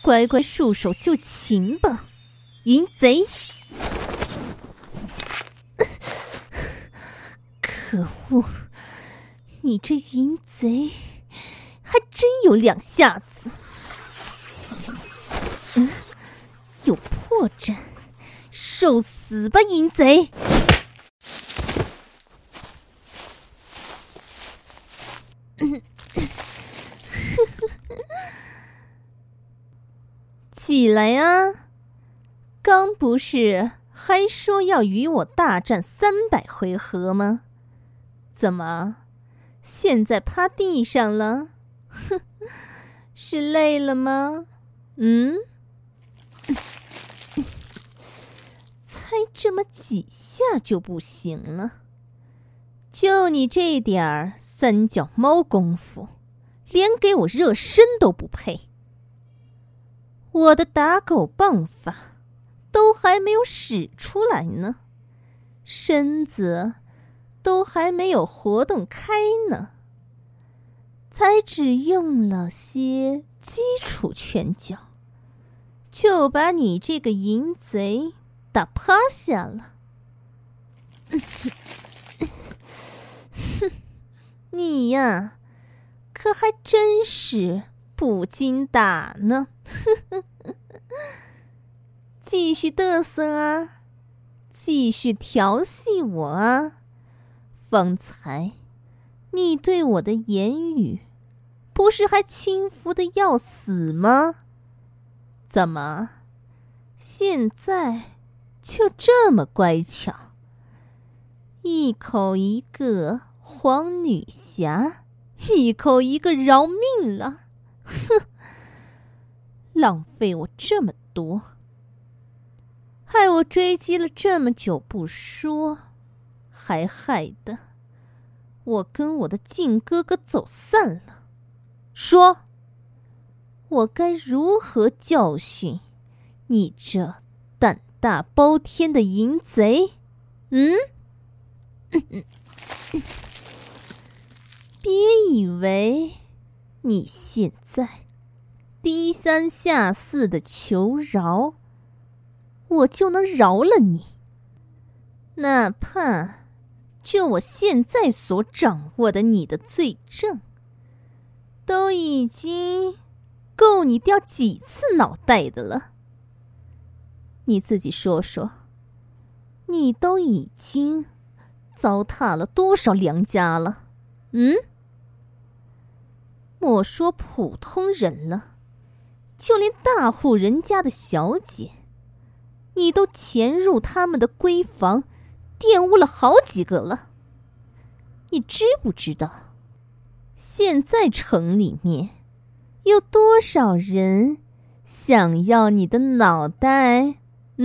乖乖束手就擒吧，淫贼！可恶，你这淫贼还真有两下子。有破绽，受死吧，淫贼！起来啊！刚不是还说要与我大战300回合吗？怎么，现在趴地上了？哼，是累了吗？才这么几下就不行了？就你这点儿三脚猫功夫，连给我热身都不配。我的打狗棒法都还没有使出来呢，身子都还没有活动开呢，才只用了些基础拳脚，就把你这个淫贼打趴下了。你呀，可还真是不禁打呢。继续嘚瑟啊，继续调戏我啊！方才你对我的言语不是还轻浮的要死吗？怎么现在就这么乖巧，一口一个黄女侠，一口一个饶命了？哼，浪费我这么多，害我追击了这么久不说，还害得我跟我的靖哥哥走散了。说，我该如何教训你这胆大包天的淫贼？别以为你现在低三下四的求饶，我就能饶了你。哪怕就我现在所掌握的你的罪证，都已经够你掉几次脑袋的了。你自己说说，你都已经糟蹋了多少良家了？莫说普通人了，就连大户人家的小姐，你都潜入他们的闺房，玷污了好几个了。你知不知道，现在城里面有多少人想要你的脑袋？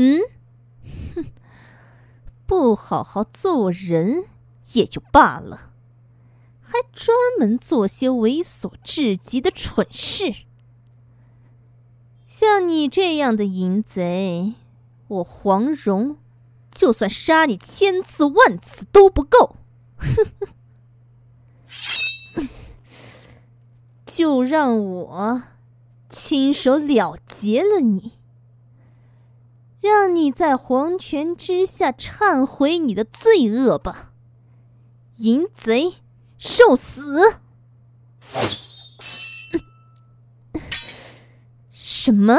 不好好做人也就罢了，还专门做些猥琐至极的蠢事。像你这样的淫贼，我黄蓉就算杀你1000次万次都不够。就让我亲手了结了你，让你在黄泉之下忏悔你的罪恶吧，淫贼，受死！什么？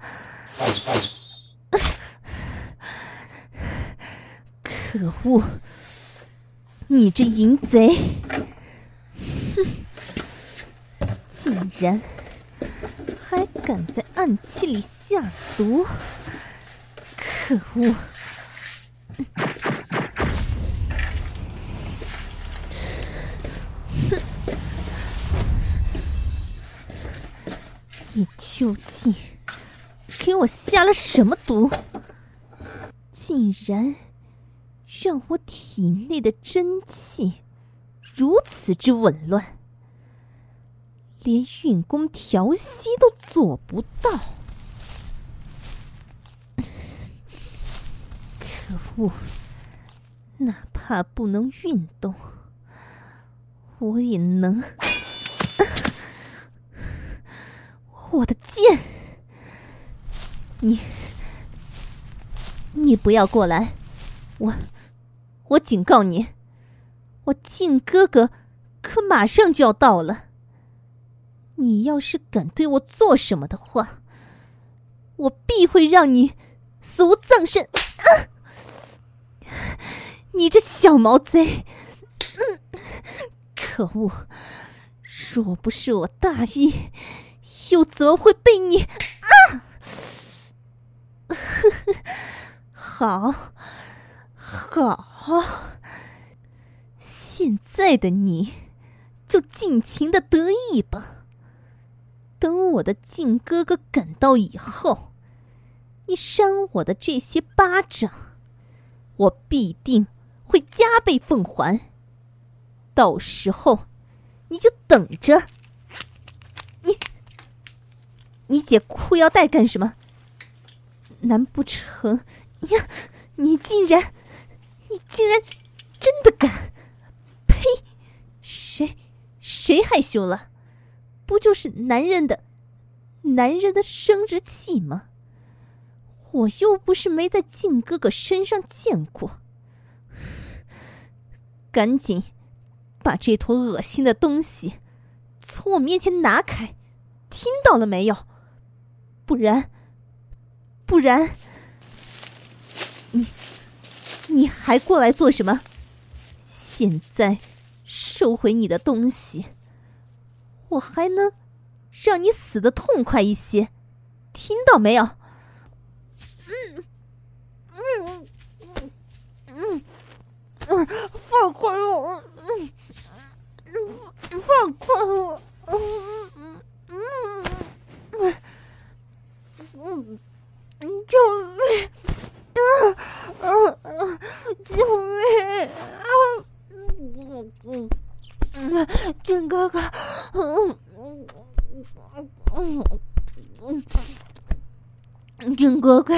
可恶！你这淫贼，竟然还敢在暗器里下毒！可恶！你究竟给我下了什么毒？竟然让我体内的真气如此之紊乱，连运功调息都做不到。可恶！哪怕不能运动，我也能。我的剑！ 你不要过来，我警告你，我靖哥哥可马上就要到了。你要是敢对我做什么的话，我必会让你死无葬身！你这小毛贼！可恶！若不是我大意，又怎么会被你……好，现在的你就尽情的得意吧。等我的靖哥哥赶到以后，你扇我的这些巴掌，我必定会加倍奉还。到时候你就等着。你解裤腰带干什么？难不成呀？你竟然真的敢？呸！谁害羞了？不就是男人的生殖器吗？我又不是没在靖哥哥身上见过。赶紧把这坨恶心的东西从我面前拿开，听到了没有？不然，你还过来做什么？现在收回你的东西，我还能让你死得痛快一些，听到没有？放开我！放开我！救命！救命！靖哥哥，靖哥哥，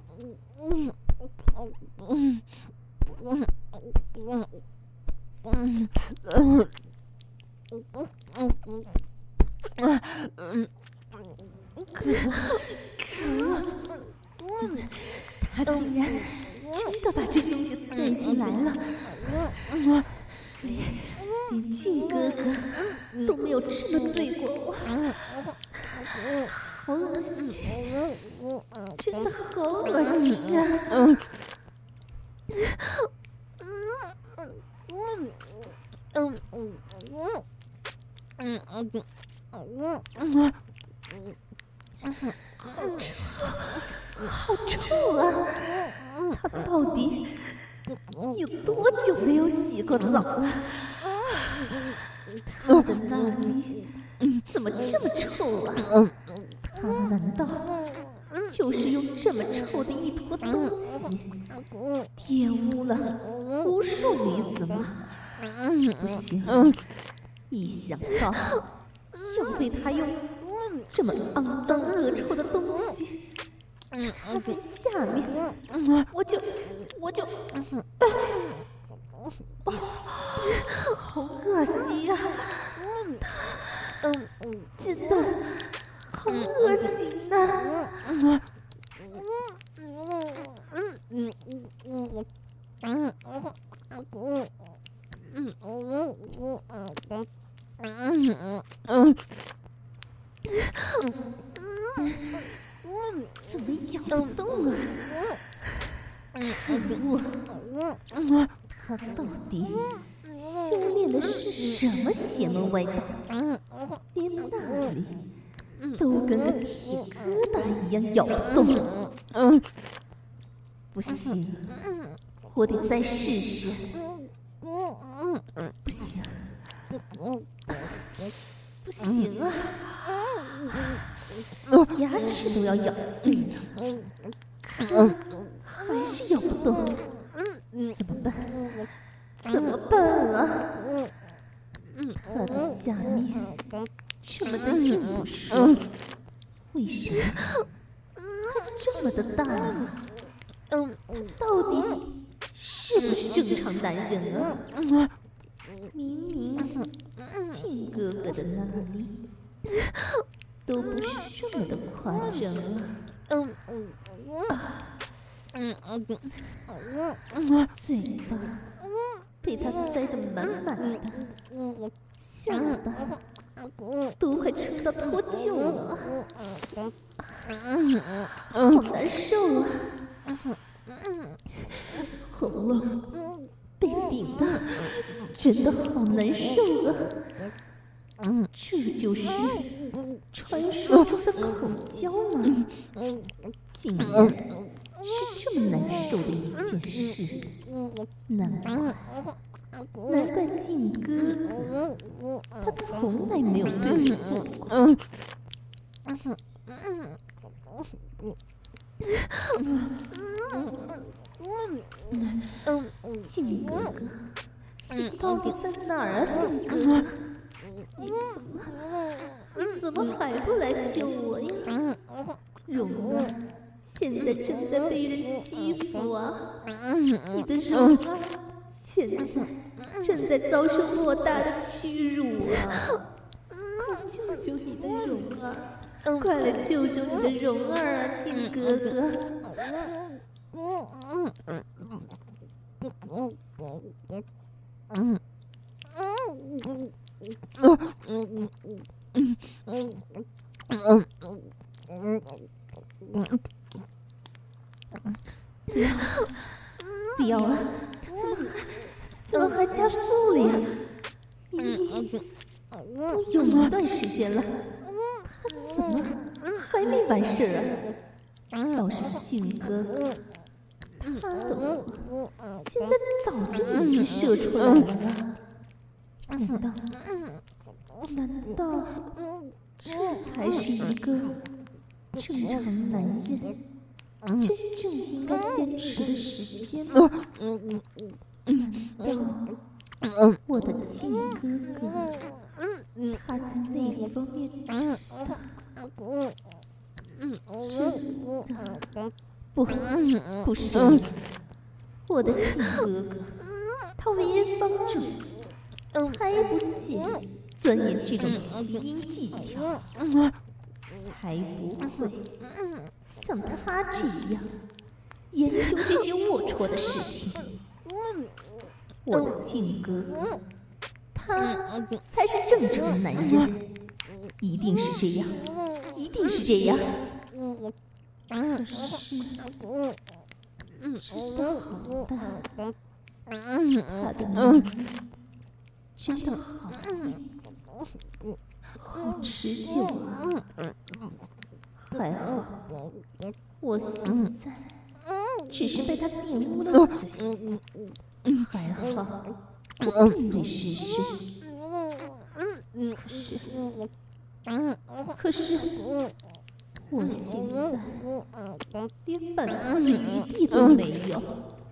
他竟然真的把这东西塞进来了，连靖哥哥都没有这么对过我，好恶心，真的好恶心啊！好臭啊！他到底有多久没有洗过澡了？他的那里怎么这么臭啊？他难道就是用这么臭的一坨东西玷污了无数女子吗？不行，一想到要被他用这么肮脏恶臭的东西插在下面，我就好恶心啊！真的好恶心啊！怎么咬不动啊？他到底修炼的是什么邪门歪道？连那里都跟个铁疙瘩一样咬不动。不行，我得再试试。不行，不行啊！牙齿都要咬碎了，还是咬不动，怎么办？怎么办啊？他的下面这么的硬不说，为什么还这么的大啊？他到底是不是正常男人啊？明明靖哥哥的那里都不是这么的夸张嘴巴被他塞得满满的，下巴都快撑到脱臼了，好难受啊！喉咙被顶的真的好难受啊！这就是传说中的口交吗？竟然是这么难受的一件事，难怪靖哥他从来没有对我做过。靖哥哥，你到底在哪儿啊，靖哥哥？你怎么还不来救我呀？蓉儿现在正在被人欺负啊！你的蓉儿现在正在遭受莫大的屈辱啊！快救救你的蓉儿！快来救救你的蓉儿啊，靖哥哥！不要了，他怎么还加速了呀？你都用了一段时间了，他怎么还没完事啊？倒是靖哥哥，他的火现在早就已经射出来了啊！难道这才是一个正常男人真正应该坚持的时间吗？难道我的靖哥哥他在那方面真的不是这样，我的靖哥哥他为人方正，才不屑钻研这种奇淫技巧，才不会像他这样研究这些龌龊的事情。我的靖哥哥，他才是正常的男人，一定是这样，一定是这样。可是，知道好大，他的能力真的好持久啊！还好，我现在只是被他玷污了嘴，还好我并未失身。可是，我现在连反抗的余地都没有。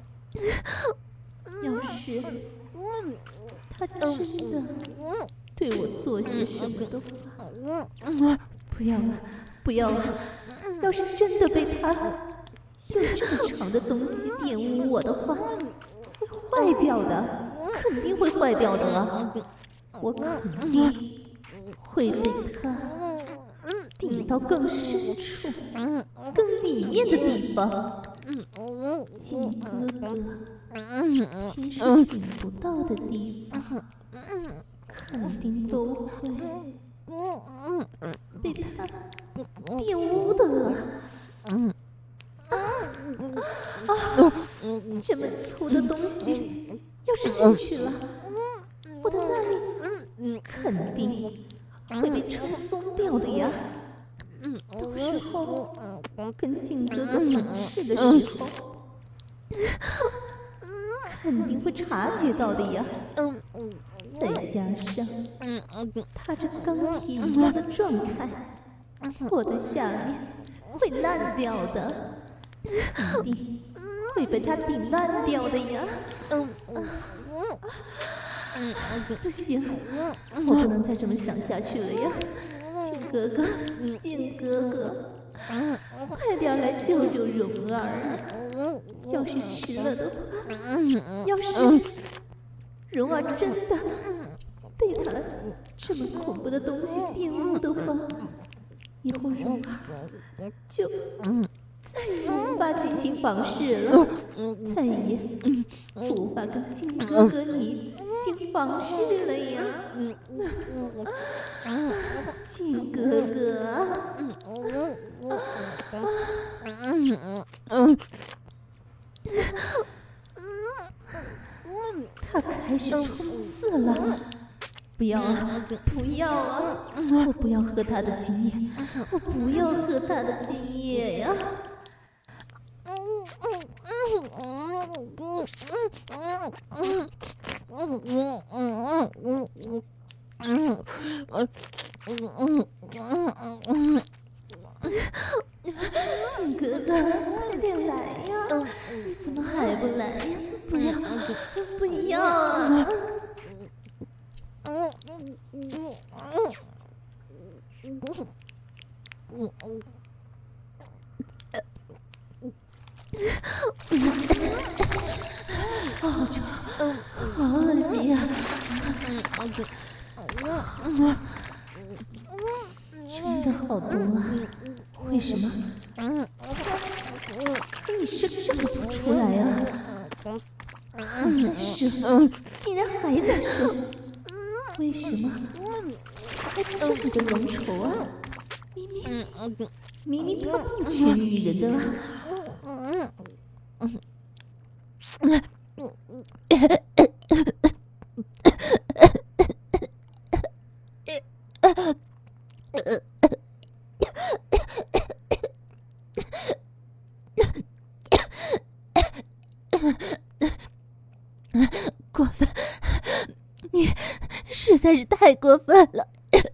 要是他真的对我做些什么的话，不要了，不要了！要是真的被他用这么长的东西玷污我的话，会坏掉的，肯定会坏掉的啊！我肯定会被他顶到更深处、更里面的地方。靖哥哥平时顶不到的地方，肯定都会被他玷污的这么粗的东西要是进去了，我的那里肯定会被撑松掉的呀。到时候跟靖哥哥反视的时候，肯定会察觉到的呀。再加上他这钢铁一样的状态，我的下面会烂掉的，一定会被他顶烂掉的呀。不行，我不能再这么想下去了呀！靖哥哥，靖哥哥，快点来救救蓉儿啊！要是迟了的话，要是蓉儿真的被他这么恐怖的东西玷污的话， 以后蓉儿就再也无法进行房事了，再也无法跟靖哥哥你行房事了呀，靖哥哥。他开始冲刺了，不要啊，不要啊！我不要喝他的精液，我不要喝他的精液呀！靖哥哥，快点来呀！你怎么还不来呀？不要，不要啊！好臭，好恶心呀！真的好多啊！为什么？你是这么不出来啊？还在射，竟然还在射！为什么还这么的浓稠啊？明明他不缺女人的啊！过分，你实在是太过分了。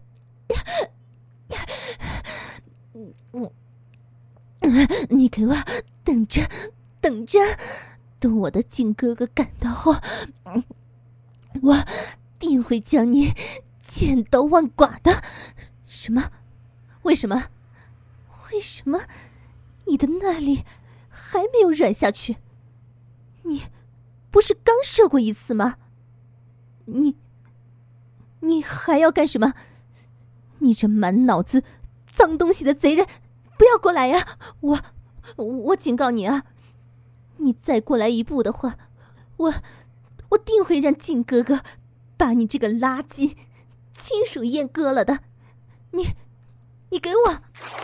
你给我等着，等着，等我的靖哥哥赶到后，我定会将你千刀万剐的。什么？为什么？为什么你的那里还没有软下去？你不是刚射过一次吗？你还要干什么？你这满脑子脏东西的贼人，不要过来呀！我警告你啊，你再过来一步的话，我定会让靖哥哥把你这个垃圾亲手阉割了的。你给我啊！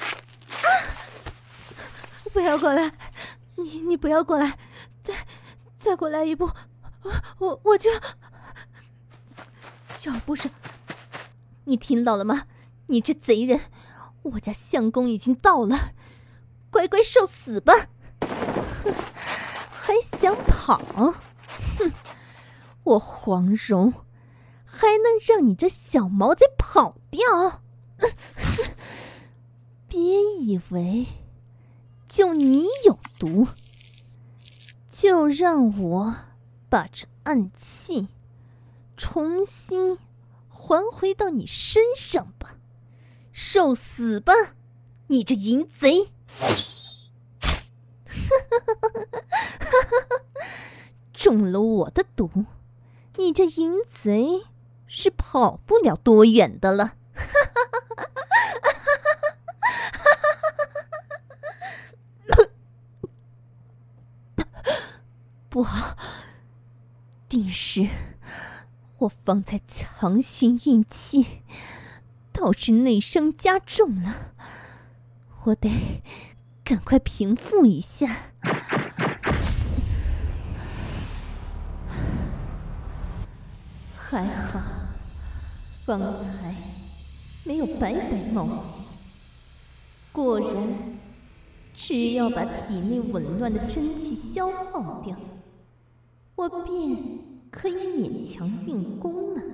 不要过来，你不要过来，再过来一步，我就脚步声，你听到了吗？你这贼人，我家相公已经到了，乖乖受死吧！还想跑？哼！我黄蓉还能让你这小毛贼跑掉？别以为就你有毒，就让我把这暗器重新还回到你身上吧，受死吧，你这淫贼！中了我的毒，你这淫贼是跑不了多远的了。不好，定是我方才强行运气，导致内伤加重了。我得赶快平复一下。还好，方才没有白白冒险。果然，只要把体内紊乱的真气消耗掉，我便可以勉强运功了。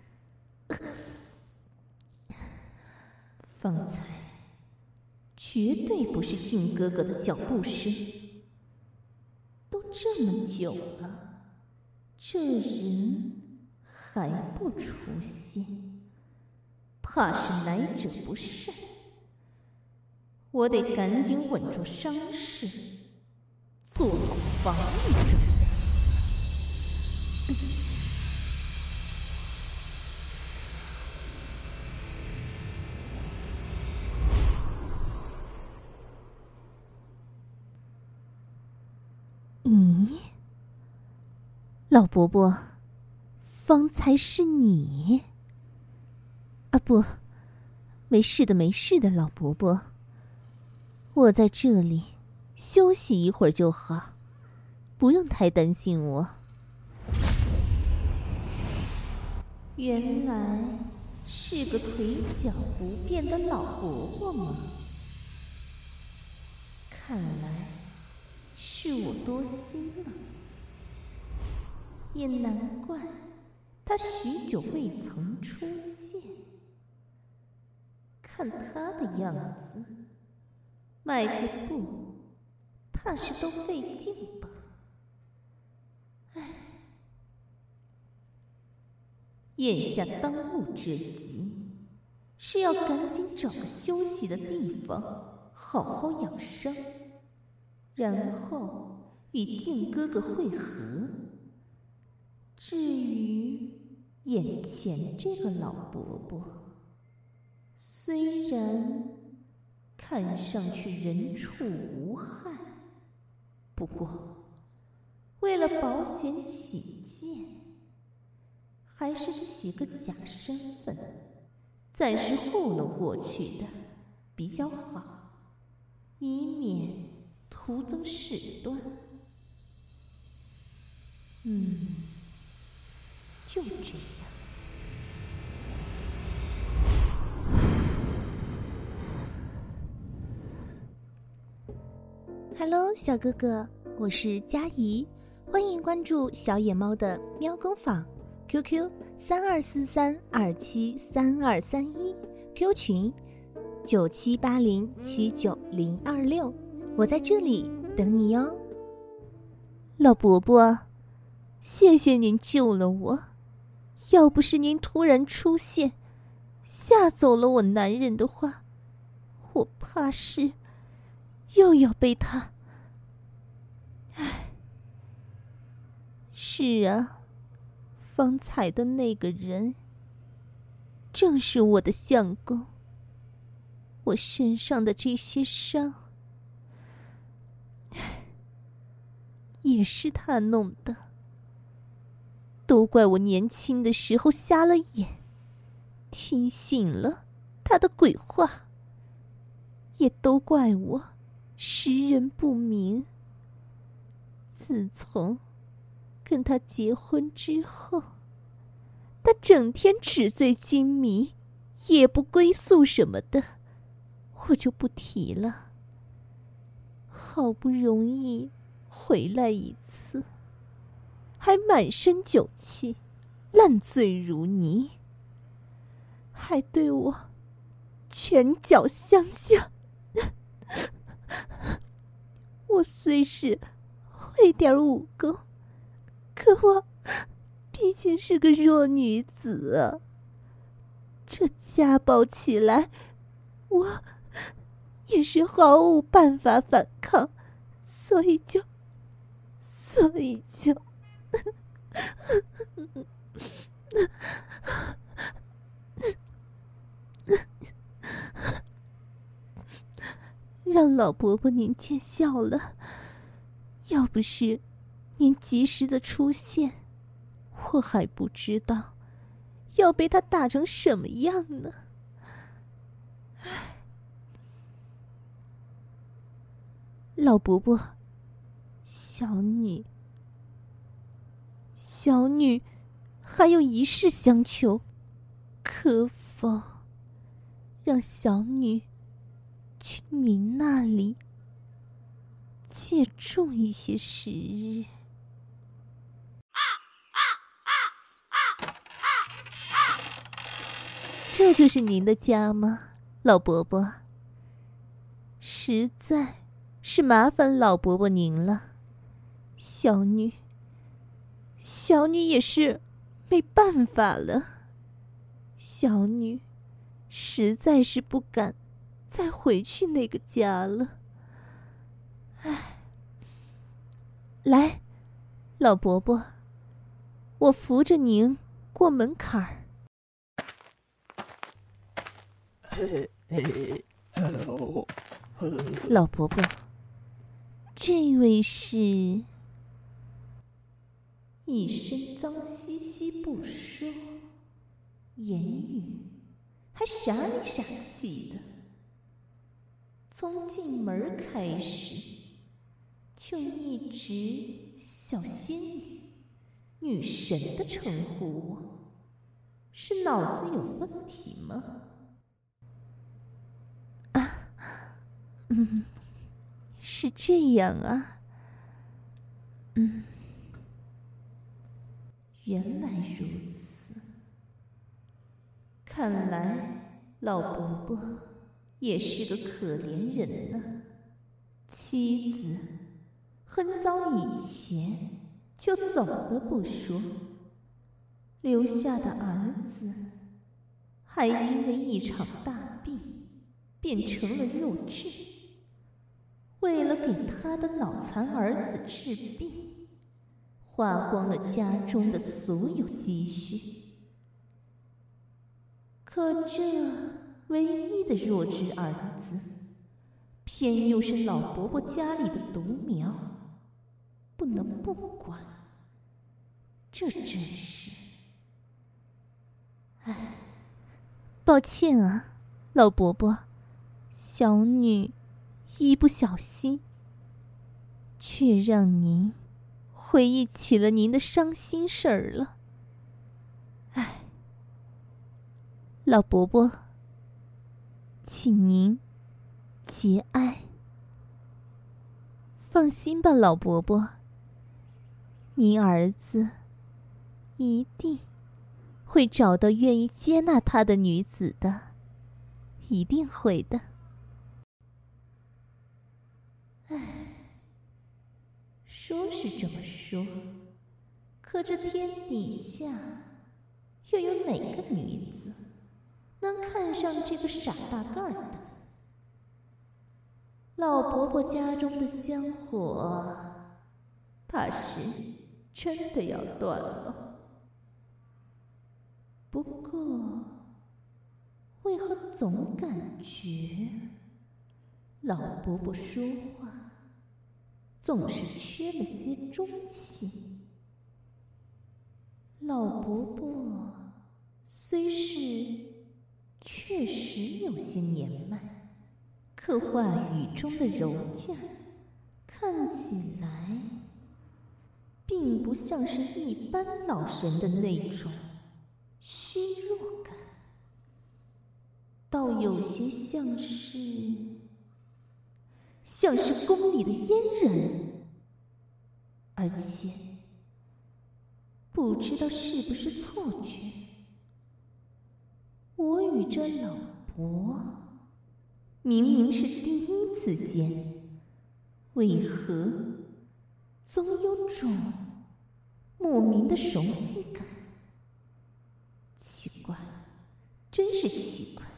方才绝对不是靖哥哥的脚步声，都这么久了，这人还不出现，怕是来者不善。我得赶紧稳住伤势，做好防御准备。 老伯伯，方才是你？啊不，没事的没事的，老伯伯，我在这里休息一会儿就好，不用太担心我。原来是个腿脚不便的老伯伯吗？看来是我多心了，也难怪他许久未曾出现。看他的样子，迈个步怕是都费劲吧。唉，眼下当务之急是要赶紧找个休息的地方好好养伤，然后与靖哥哥会合。至于眼前这个老伯伯，虽然看上去人畜无害，不过为了保险起见，还是起个假身份，暂时糊弄过去的比较好，以免徒增事端。就这样。Hello， 小哥哥，我是佳怡，欢迎关注小野猫的喵工坊 ，QQ 3243273231，Q 群9780790026，我在这里等你哟。老伯伯，谢谢您救了我，要不是您突然出现，吓走了我男人的话，我怕是又要被他……唉，是啊，方才的那个人正是我的相公，我身上的这些伤，也是他弄的。都怪我年轻的时候瞎了眼，听信了他的鬼话，也都怪我识人不明。自从跟他结婚之后，他整天纸醉金迷，也不归宿什么的，我就不提了。好不容易回来一次，还满身酒气，烂醉如泥，还对我拳脚相向。我虽是会点武功，可我毕竟是个弱女子啊，这家暴起来，我也是毫无办法反抗，所以就让老伯伯您见笑了。要不是您及时的出现，我还不知道要被他打成什么样呢。老伯伯，小女还有一事相求，可否让小女去您那里借住一些时日？这就是您的家吗，老伯伯？实在是麻烦老伯伯您了，小女也是没办法了，小女实在是不敢再回去那个家了。唉，来，老伯伯，我扶着您过门槛儿。老伯伯，这位是？ 一身脏兮兮不说，言语还傻里傻气的。从进门开始，就一直小仙女、女神的称呼我，是脑子有问题吗？是这样啊。原来如此。看来老伯伯也是个可怜人呢。妻子很早以前就走了不说，留下的儿子还因为一场大病变成了弱智。为了给他的脑残儿子治病，花光了家中的所有积蓄。可这唯一的弱智儿子，偏又是老伯伯家里的独苗，不能不管。这真是……抱歉啊，老伯伯，小女一不小心，却让您回忆起了您的伤心事儿了。老伯伯，请您节哀。放心吧，老伯伯，您儿子一定会找到愿意接纳他的女子的，一定会的。说是这么说，可这天底下又有哪个女子能看上这个傻大个儿的？老伯伯家中的香火，怕是真的要断了。不过，为何总感觉老伯伯说话总是缺了些中气？老伯伯虽是确实有些年迈，可话语中的柔劲看起来并不像是一般老人的那种虚弱感，倒有些像是宫里的阉人。而且不知道是不是错觉，我与这老伯明明是第一次见，为何总有种莫名的熟悉感？奇怪，真是奇怪。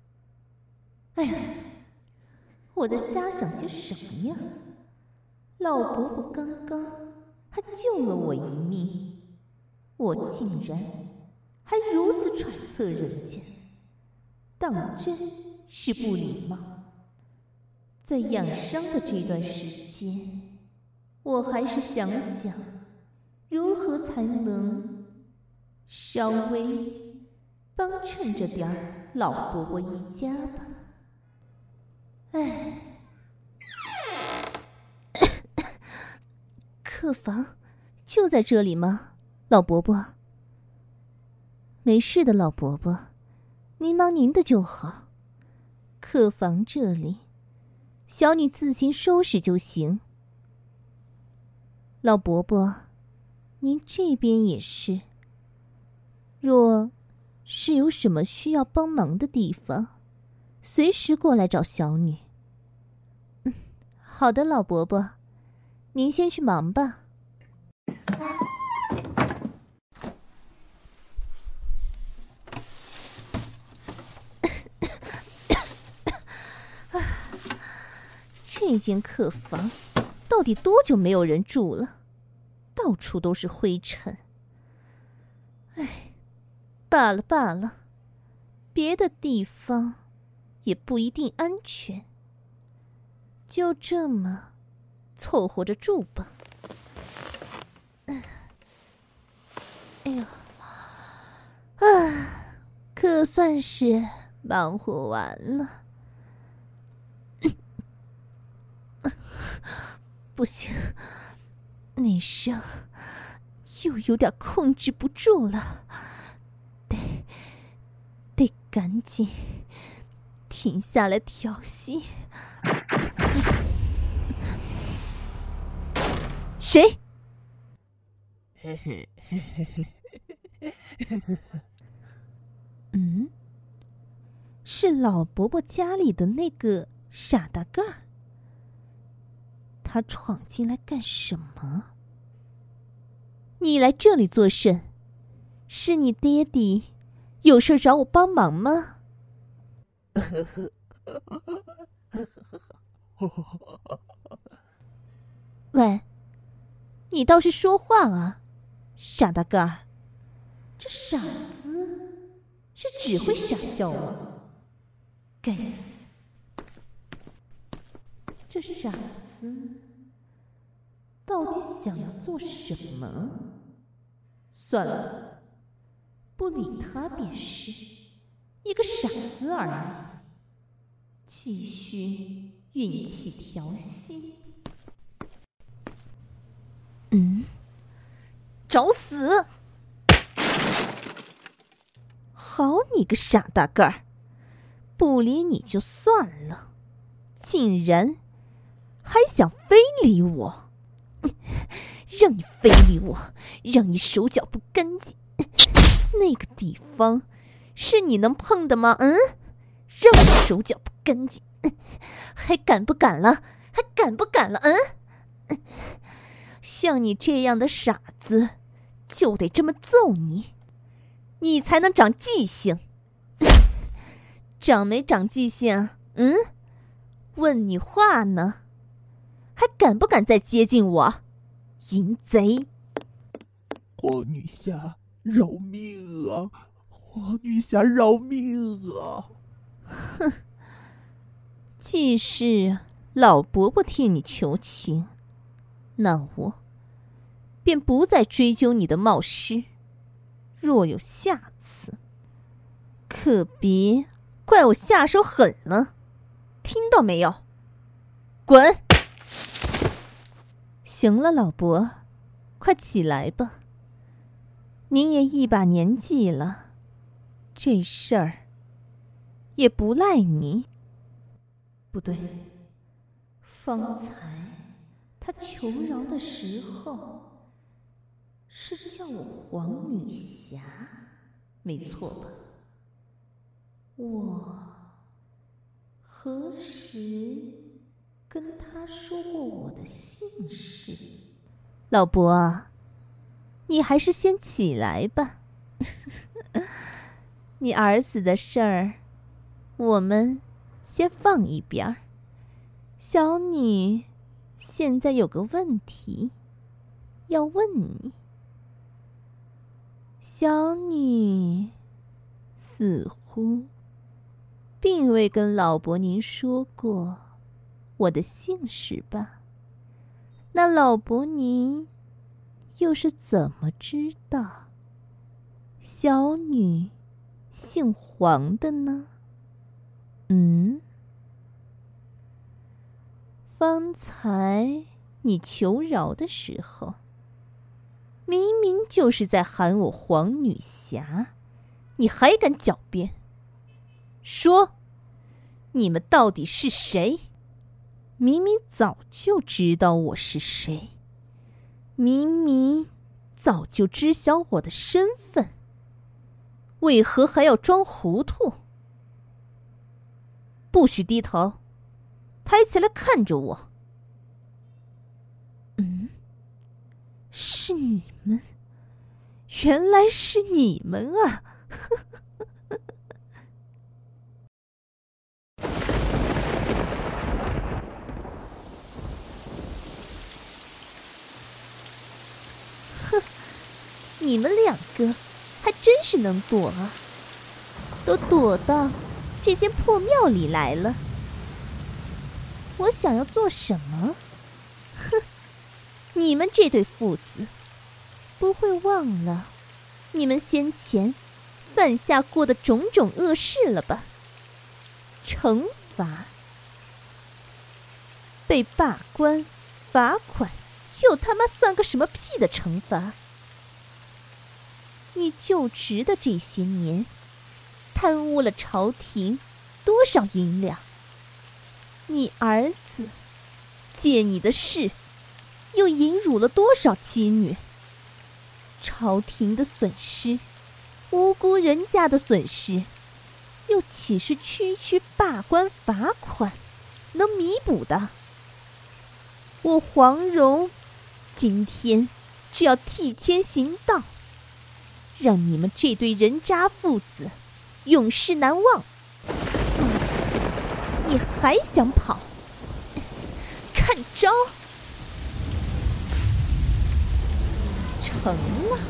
我在瞎想些什么呀？老伯伯刚刚还救了我一命，我竟然还如此揣测人家，当真是不礼貌。在养伤的这段时间，我还是想想如何才能稍微帮衬着点儿老伯伯一家吧。客房就在这里吗，老伯伯？没事的，老伯伯，您忙您的就好。客房这里，小女自行收拾就行。老伯伯，您这边也是。若是有什么需要帮忙的地方，随时过来找小女。好的，老伯伯，您先去忙吧。这间客房到底多久没有人住了？到处都是灰尘。罢了罢了，别的地方也不一定安全，就这么凑合着住吧。 哎呀，可算是忙活完了。不行，内伤又有点控制不住了，得赶紧停下来调息。谁？是老伯伯家里的那个傻大个儿。他闯进来干什么？你来这里做甚？是你爹地有事找我帮忙吗？喂，你倒是说话啊，傻大个儿！这傻子是只会傻笑吗？该死！这傻子到底想要做什么？算了，不理他便是，一个傻子而已。继续运气调息。找死！好你个傻大个儿，不理你就算了，竟然还想非礼我！让你非礼我，让你手脚不干净，那个地方是你能碰的吗？让你手脚不干净，还敢不敢了？还敢不敢了？像你这样的傻子，就得这么揍你，你才能长记性。长没长记性？问你话呢，还敢不敢再接近我？淫贼！ 皇女下饶命啊！皇女下饶命啊！ 哼，既是老伯伯替你求情，那我便不再追究你的冒失。若有下次，可别怪我下手狠了，听到没有？滚！行了，老伯，快起来吧。您也一把年纪了，这事儿也不赖你。不对，方才他求饶的时候是叫我皇女侠，没错吧？我何时跟他说过我的姓氏？老伯，你还是先起来吧。你儿子的事儿，我们先放一边儿。小女现在有个问题要问你。小女似乎并未跟老伯您说过我的姓氏吧？那老伯您又是怎么知道小女姓黄的呢？方才你求饶的时候，明明就是在喊我皇女侠，你还敢狡辩？说，你们到底是谁？明明早就知道我是谁，明明早就知晓我的身份，为何还要装糊涂？不许低头，抬起来看着我。是你们，原来是你们啊！哼，你们两个还真是能躲啊，都躲到这间破庙里来了。我想要做什么？哼，你们这对父子不会忘了你们先前犯下过的种种恶事了吧？惩罚，被罢官、罚款，又他妈算个什么屁的惩罚？你就职的这些年，贪污了朝廷多少银两？你儿子借你的势，又淫辱了多少妻女？朝廷的损失，无辜人家的损失，又岂是区区罢官罚款能弥补的？我黄蓉今天就要替天行道，让你们这对人渣父子永世难忘。你还想跑？看招！成了。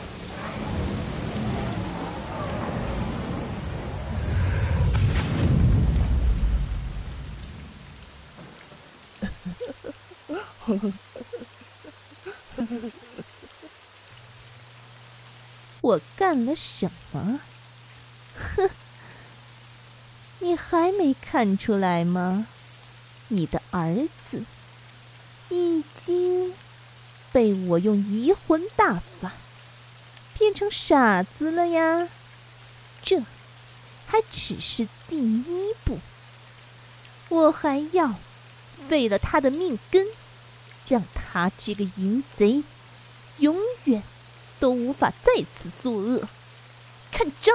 我干了什么？哼！你还没看出来吗？你的儿子已经被我用移魂大法变成傻子了呀！这还只是第一步，我还要废了他的命根，让他这个淫贼永远都无法再次作恶。看招！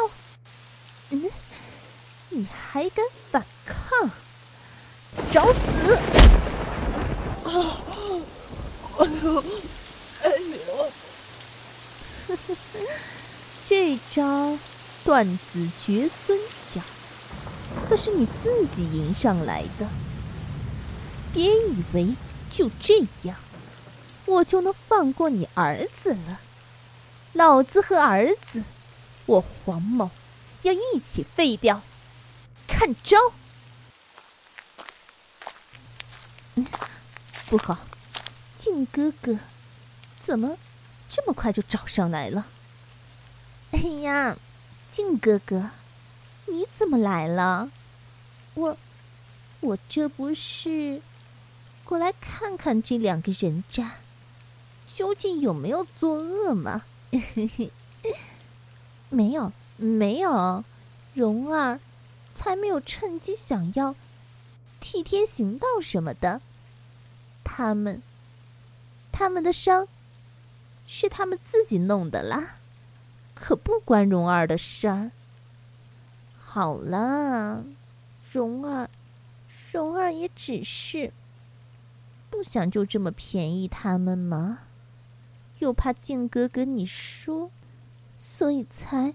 你还敢反抗？找死！ 哎呦！ 这招断子绝孙脚，可是你自己迎上来的。别以为就这样，我就能放过你儿子了。老子和儿子，我黄某要一起废掉。看招！不好，靖哥哥怎么这么快就找上来了？哎呀，靖哥哥，你怎么来了？我这不是过来看看这两个人渣究竟有没有作恶吗？没有，蓉儿才没有趁机想要替天行道什么的。他们的伤是他们自己弄的啦，可不关蓉儿的事儿。好了，蓉儿也只是不想就这么便宜他们嘛，又怕靖哥哥你说，所以才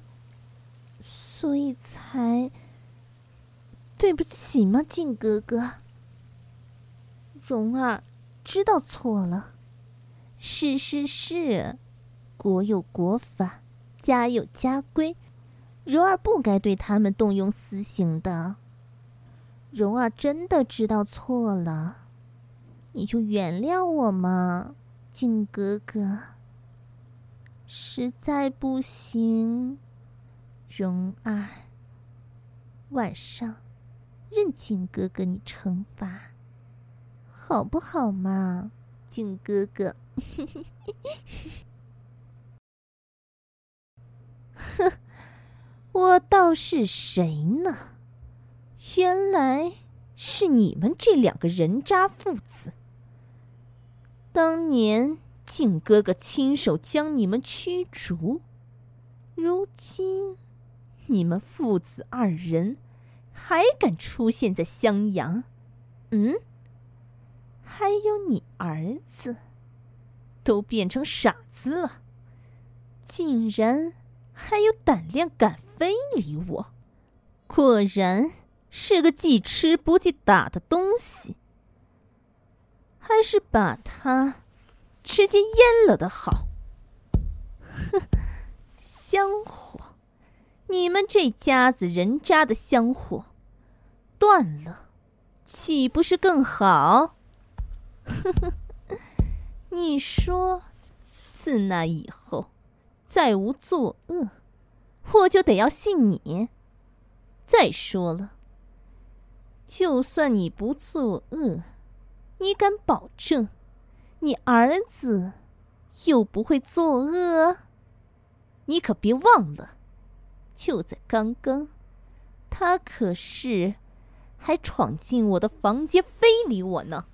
对不起嘛，靖哥哥。蓉儿知道错了，是，国有国法，家有家规，蓉儿不该对他们动用私刑的。蓉儿真的知道错了，你就原谅我嘛，靖哥哥。实在不行，蓉儿晚上任靖哥哥你惩罚，好不好嘛，靖哥哥？哼，我倒是谁呢？原来是你们这两个人渣父子。当年靖哥哥亲手将你们驱逐，如今你们父子二人还敢出现在襄阳？还有你儿子都变成傻子了，竟然还有胆量敢非礼我，果然是个既吃不记打的东西。还是把他直接阉了的好。哼，香火，你们这家子人渣的香火断了，岂不是更好？呵呵，你说，自那以后， 再无作恶，我就得要信你。再说了，就算你不作恶，你敢保证你儿子又不会作恶？你可别忘了，就在刚刚，他可是还闯进我的房间非礼我呢。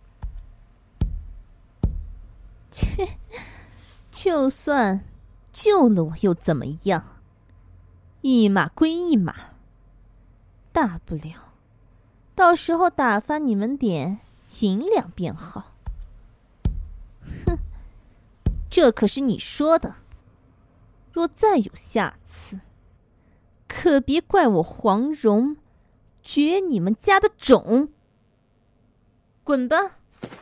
切，就算救了我又怎么样？一码归一码，大不了到时候打发你们点银两便好。哼，这可是你说的，若再有下次，可别怪我黄蓉绝你们家的种。滚吧！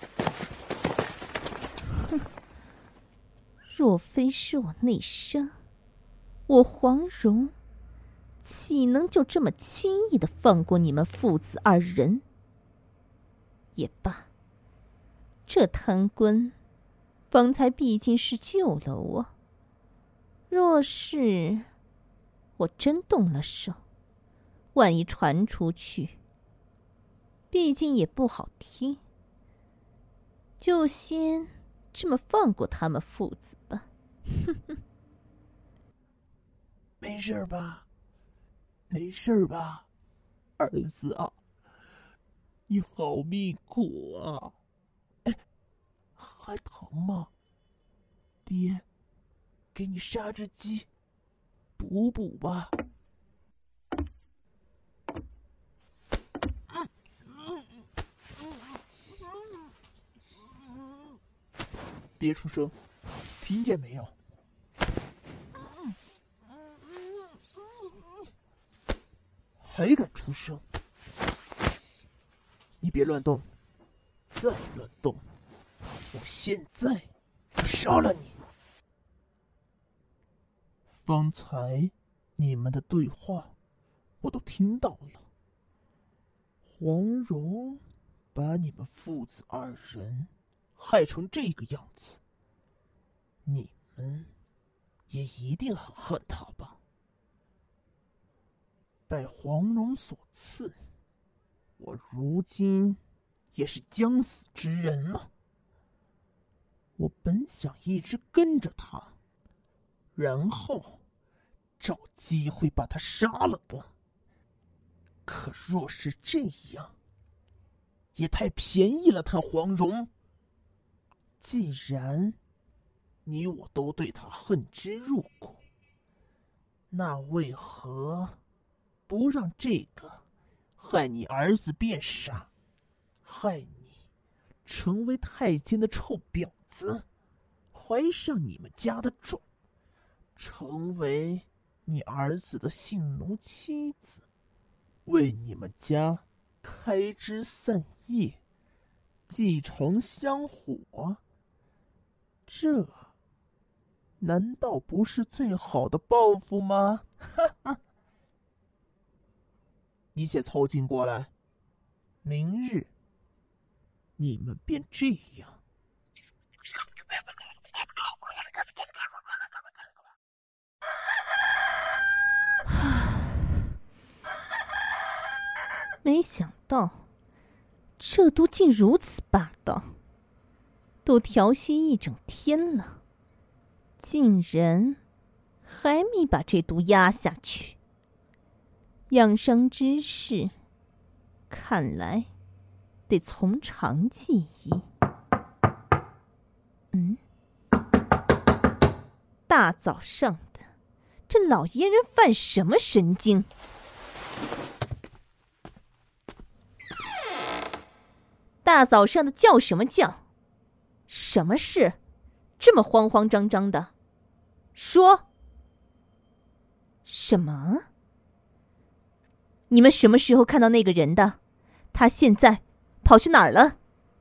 哼，若非是我内伤，我黄蓉岂能就这么轻易地放过你们父子二人？也罢，这贪官方才毕竟是救了我，若是我真动了手，万一传出去，毕竟也不好听，就先这么放过他们父子吧。 没事吧？没事吧，儿子啊，你好命苦啊！哎，还疼吗？爹，给你杀只鸡，补补吧。别出声，听见没有？还敢出声？你别乱动，再乱动，我现在就杀了你！方才你们的对话我都听到了，黄蓉把你们父子二人害成这个样子，你们也一定很恨他吧？拜黄蓉所赐，我如今也是将死之人了。我本想一直跟着他，然后找机会把他杀了的。可若是这样，也太便宜了他黄蓉。既然你我都对他恨之入骨，那为何不让这个害你儿子变傻，害你成为太监的臭婊子，怀上你们家的种，成为你儿子的性奴妻子，为你们家开枝散叶，继承香火？这难道不是最好的报复吗？哈哈！你且凑近过来，明日你们便这样。 没想到这都竟如此霸道，都调戏一整天了，竟然还没把这毒压下去。养伤之事，看来得从长计议。大早上的，这老爷人犯什么神经？大早上的叫什么叫？什么事？这么慌慌张张的？说。什么？你们什么时候看到那个人的？他现在跑去哪儿了？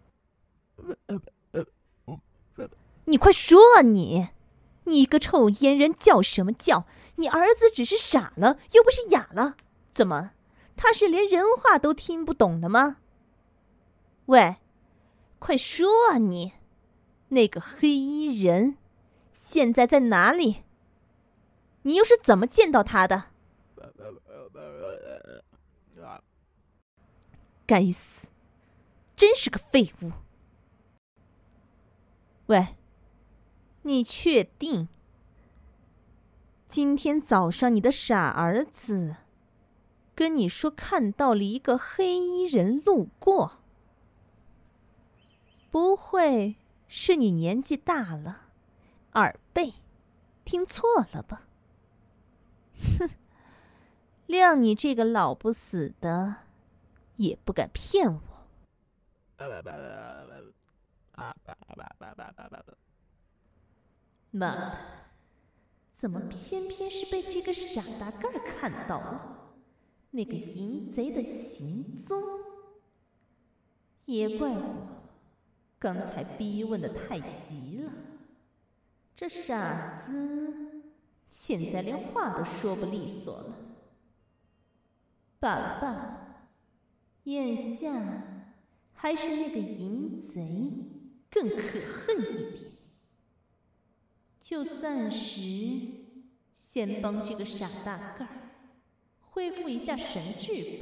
你快说啊你！你个臭阉人叫什么叫？你儿子只是傻了，又不是哑了，怎么？他是连人话都听不懂了吗？喂，快说啊你！那个黑衣人现在在哪里？ 你又是怎么见到他的？该死，真是个废物！喂，你确定？今天早上你的傻儿子跟你说看到了一个黑衣人路过，不会是你年纪大了，耳背，听错了吧？哼，谅你这个老不死的，也不敢骗我。妈的，怎么偏偏是被这个傻大个儿看到了那个淫贼的行踪？也怪我刚才逼问的太急了，这傻子现在连话都说不利索了。罢了罢了，眼下还是那个淫贼更可恨一点，就暂时先帮这个傻大个儿恢复一下神智吧。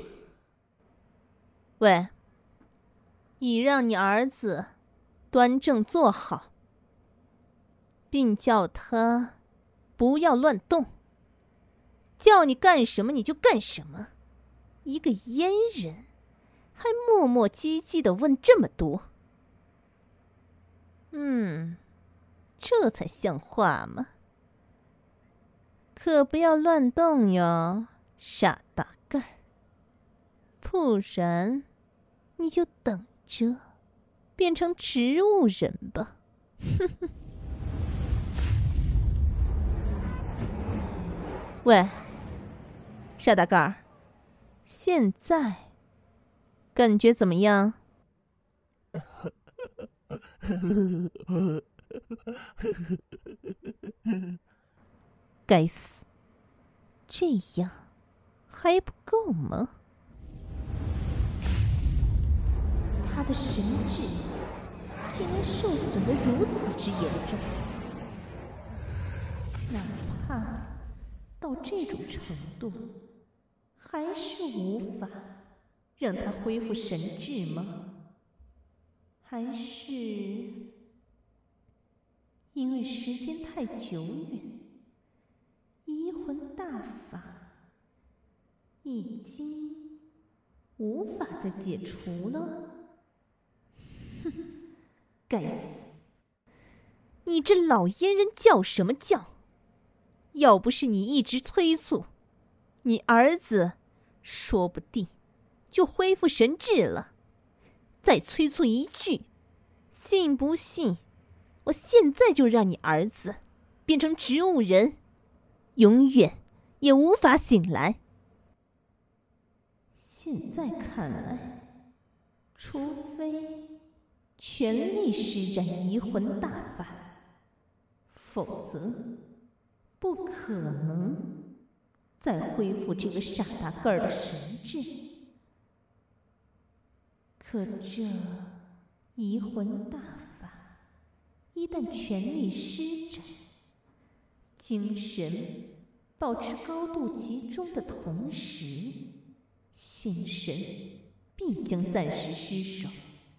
喂，你让你儿子端正坐好，并叫他不要乱动，叫你干什么你就干什么。一个阉人还磨磨唧唧地问这么多，这才像话吗？可不要乱动哟，傻大个儿，不然你就等着变成植物人吧。喂，傻大个儿，现在感觉怎么样？该死，这样还不够吗？他的神智竟然受损得如此之严重，哪怕到这种程度，还是无法让他恢复神智吗？还是因为时间太久远，移魂大法已经无法再解除了？哼，该死！你这老阉人叫什么叫？要不是你一直催促，你儿子说不定就恢复神智了。再催促一句，信不信我现在就让你儿子变成植物人，永远也无法醒来。现在看来，除非全力施展移魂大法，否则不可能再恢复这个傻大个儿的神智。可这移魂大法一旦全力施展，精神保持高度集中的同时，心神必将暂时失守。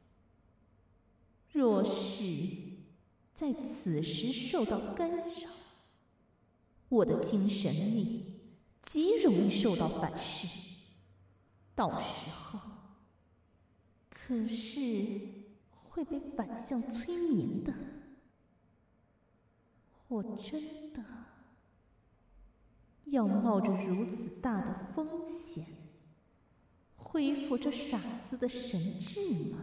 若是在此时受到干扰，我的精神力极容易受到反噬，到时候可是会被反向催眠的。我真的要冒着如此大的风险恢复这傻子的神智吗？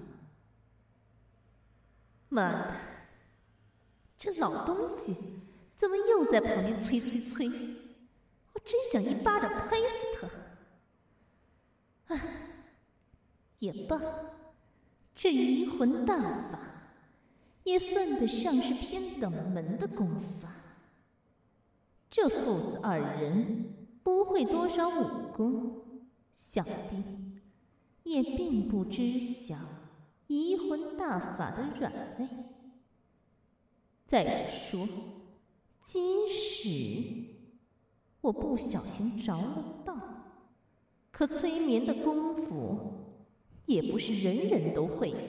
妈的，这老东西怎么又在旁边催？我真想一巴掌拍死他。唉，也罢，这移魂大法也算得上是偏等门的功法。这父子二人不会多少武功，想必也并不知晓移魂大法的软肋。再者说，即使我不小心着了道，可催眠的功夫也不是人人都会的，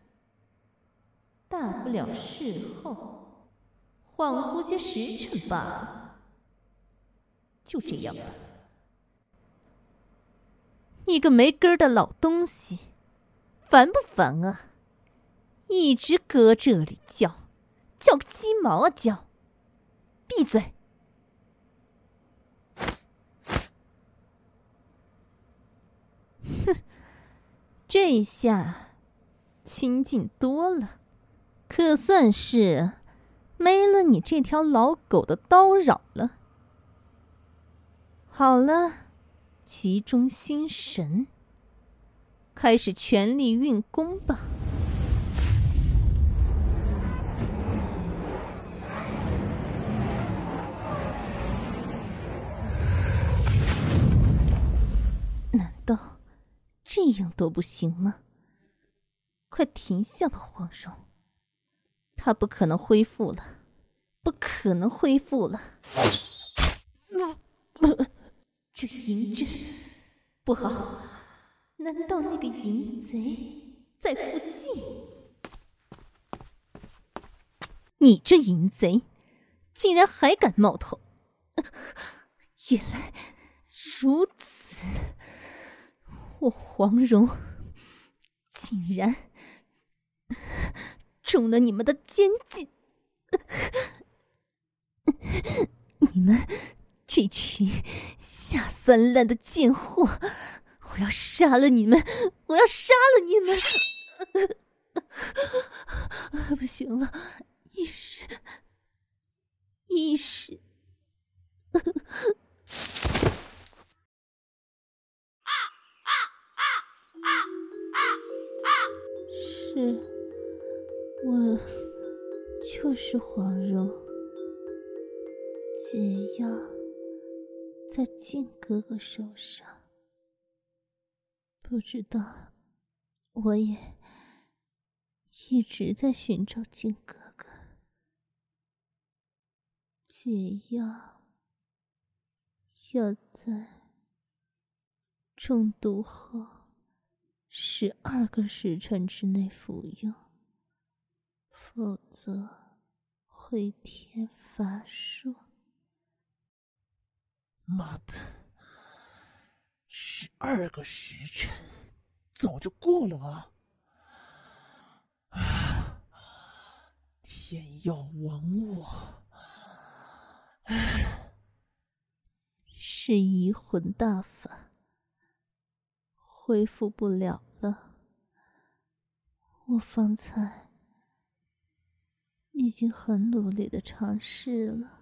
大不了事后恍惚些时辰罢了。就这样吧，你个没根儿的老东西，烦不烦啊？一直搁这里叫个鸡毛啊叫！闭嘴！哼，这下清静多了，可算是没了你这条老狗的叨扰了。好了，集中心神，开始全力运功吧。难道这样都不行吗？快停下吧，黄蓉！他不可能恢复了，不可能恢复了！这淫阵不好，难道那个淫贼在附近？你这淫贼，竟然还敢冒头！原来如此，我黄蓉竟然中了你们的奸计！你们这群下三滥的贱货，我要杀了你们！我要杀了你们！不行了，意识！是，我就是黄蓉。解药在靖哥哥手上，不知道，我也一直在寻找靖哥哥。解药要在中毒后12个时辰之内服用，否则会添法术。 妈的，12个时辰早就过了啊！天要亡我！ 是移魂大法，恢复不了了。我方才已经很努力的尝试了，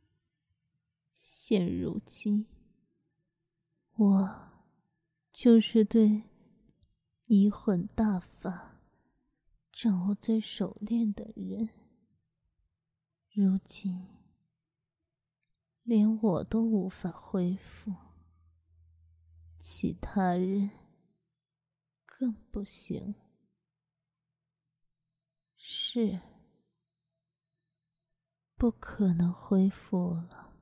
现如今我就是对移魂大法掌握最熟练的人，如今连我都无法恢复，其他人更不行。是，不可能恢复了。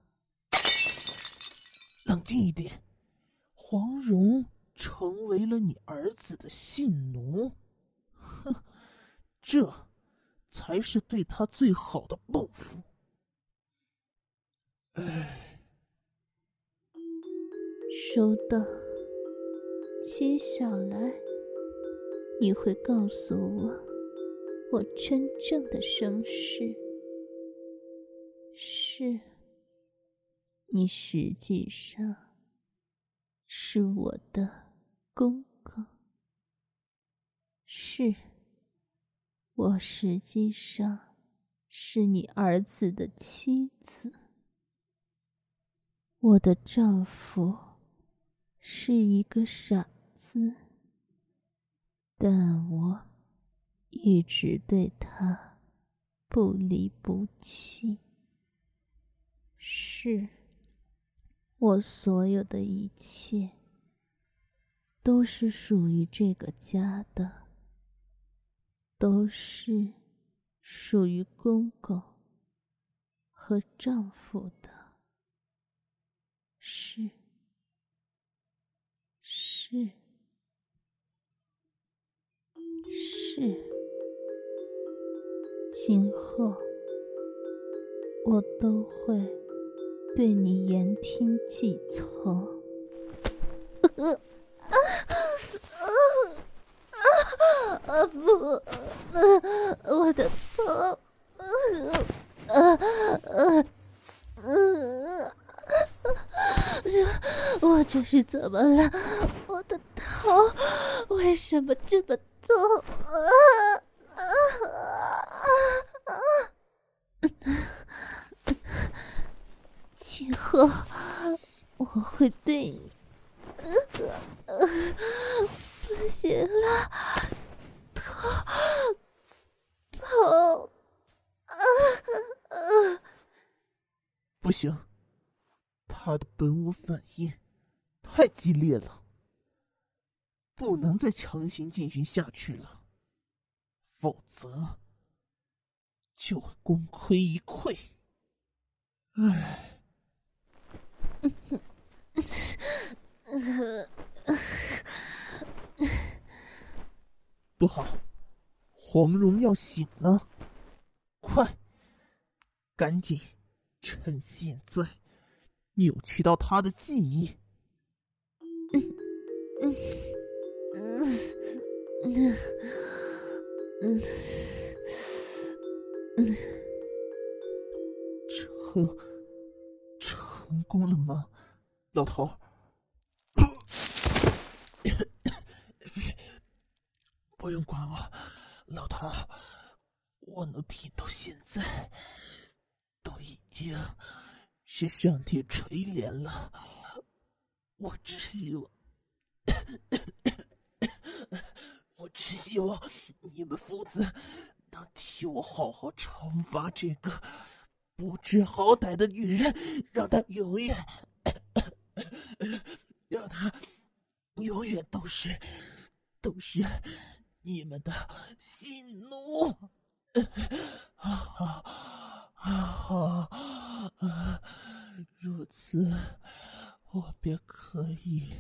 冷静一点，黄蓉成为了你儿子的性奴，哼，这才是对他最好的报复。 收到。接下来你会告诉我真正的身世。是，你实际上是我的公公。是，我实际上是你儿子的妻子。我的丈夫是一个傻子，但我一直对他不离不弃。是，我所有的一切都是属于这个家的，都是属于公公和丈夫的。 今后我都会对你言听计从。不，我的头，我这是怎么了？我的头为什么这么痛？今后我会对你，不行了，头， 不行，他的本我反应太激烈了，不能再强行进行下去了，否则就会功亏一篑。唉。不好，黄蓉要醒了，快，赶紧趁现在扭曲到她的记忆。成功了吗，老头？不用管我，老头，我能挺到现在，都已经是上天垂怜了。我只希望你们父子能替我好好惩罚这个不知好歹的女人，让她永远都是你们的心奴。如此，我便可以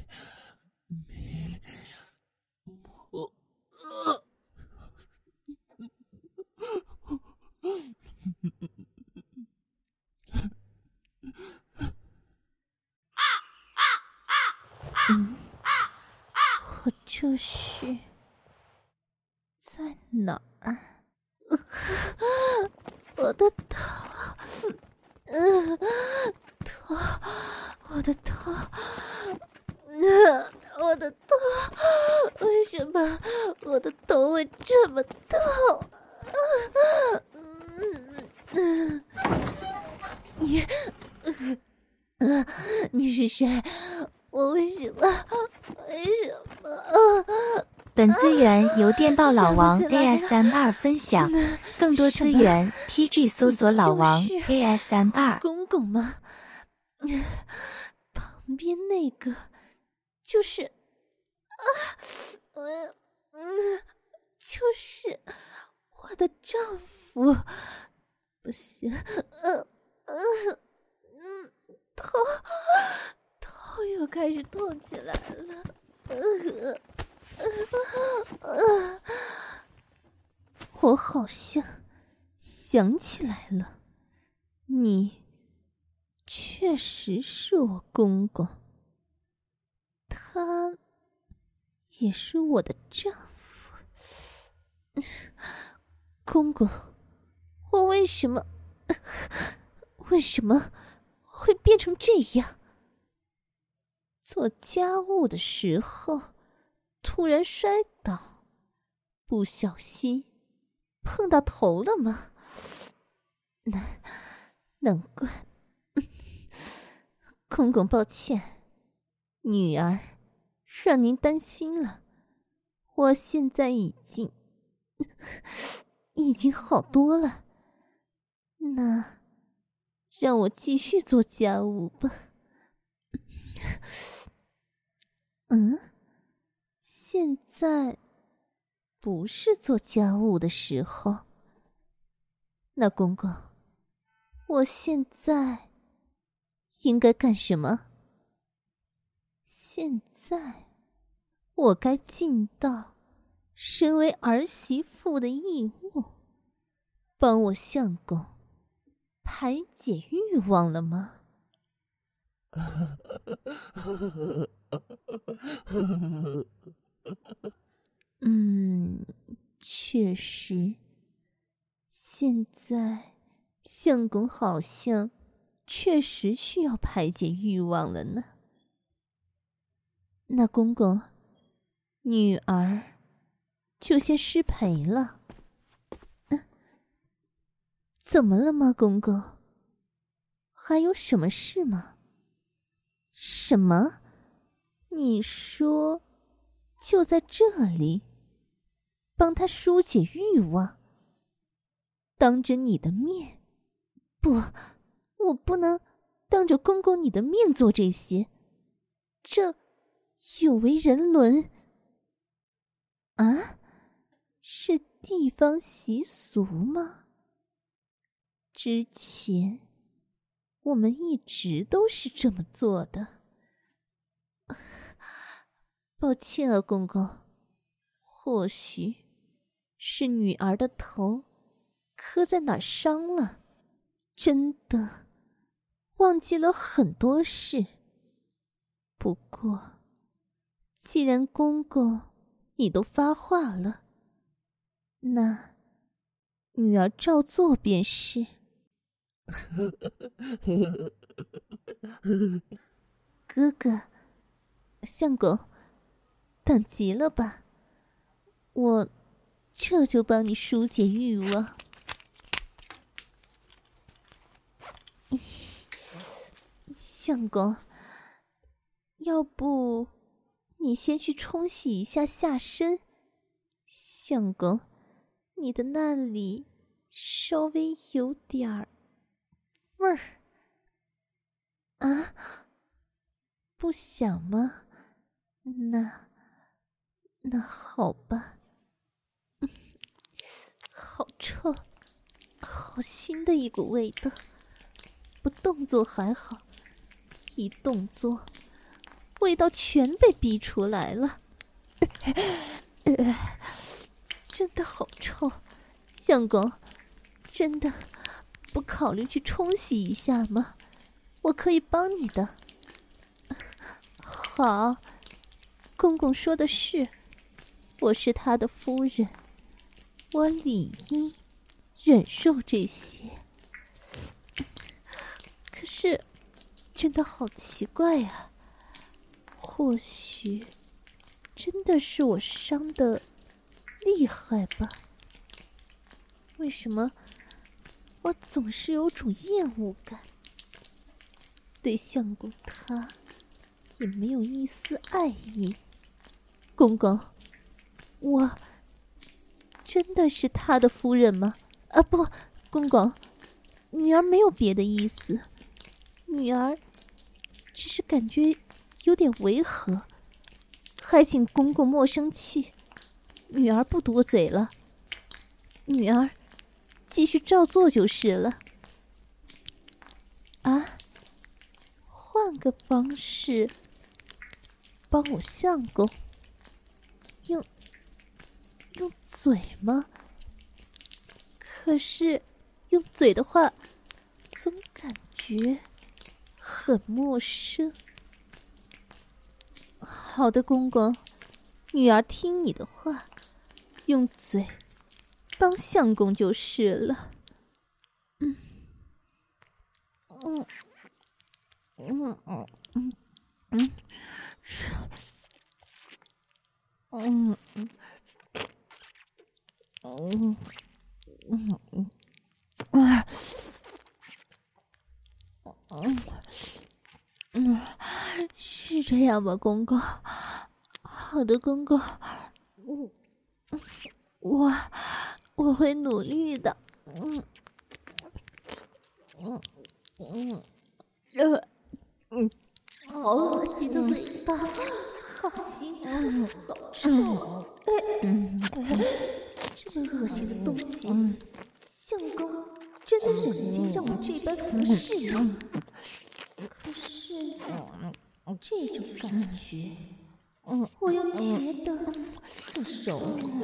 我这是在哪儿？我的头，我的头，我的头，为什么我的头会这么痛？你是谁？我为什么？ 本资源由电报老王 ASMR 分享，更多资源 TG 搜索老王 ASMR。 公公吗？旁边那个就是就是我的丈夫。不行，头又开始痛起来了。我好像想起来了，你确实是我公公，他也是我的丈夫。公公，我为什么会变成这样？做家务的时候突然摔倒，不小心碰到头了吗？难怪。公公抱歉，女儿让您担心了，我现在已经好多了，那让我继续做家务吧。现在不是做家务的时候。那公公，我现在应该干什么？ 现在我该尽到身为儿媳妇的义务，帮我相公排解欲望了吗？确实，现在相公好像确实需要排解欲望了呢。那公公，女儿就先失陪了。怎么了吗，公公？还有什么事吗？什么？你说就在这里帮他疏解欲望，当着你的面？不，我不能当着公公你的面做这些，这有违人伦。啊？是地方习俗吗？之前我们一直都是这么做的。抱歉啊，公公，或许是女儿的头磕在哪儿伤了，真的忘记了很多事。不过既然公公你都发话了，那女儿照做便是。哥哥，相公，等急了吧？我这就帮你疏解欲望。相公，要不你先去冲洗一下下身。相公，你的那里稍微有点儿味儿。啊？不想吗？那好吧。好臭，好腥的一股味道。不动作还好，一动作，味道全被逼出来了。真的好臭，相公，真的不考虑去冲洗一下吗？我可以帮你的。好，公公说的是，我是他的夫人，我理应忍受这些。可是真的好奇怪啊，或许真的是我伤得厉害吧？为什么我总是有种厌恶感？对相公他也没有一丝爱意。公公，我真的是他的夫人吗？啊不，公公，女儿没有别的意思，女儿只是感觉有点违和，还请公公莫生气，女儿不多嘴了，女儿继续照做就是了。啊？换个方式帮我相公，用嘴吗？可是用嘴的话，总感觉很陌生。好的，公公，女儿听你的话，用嘴帮相公就是了。是这样吧，公公？好的，公公，我会努力的。好恶心的味道，好腥，好臭！这么恶心的东西，相公真的忍心让我这般服侍吗？可是， 这种感觉，我又觉得这手死，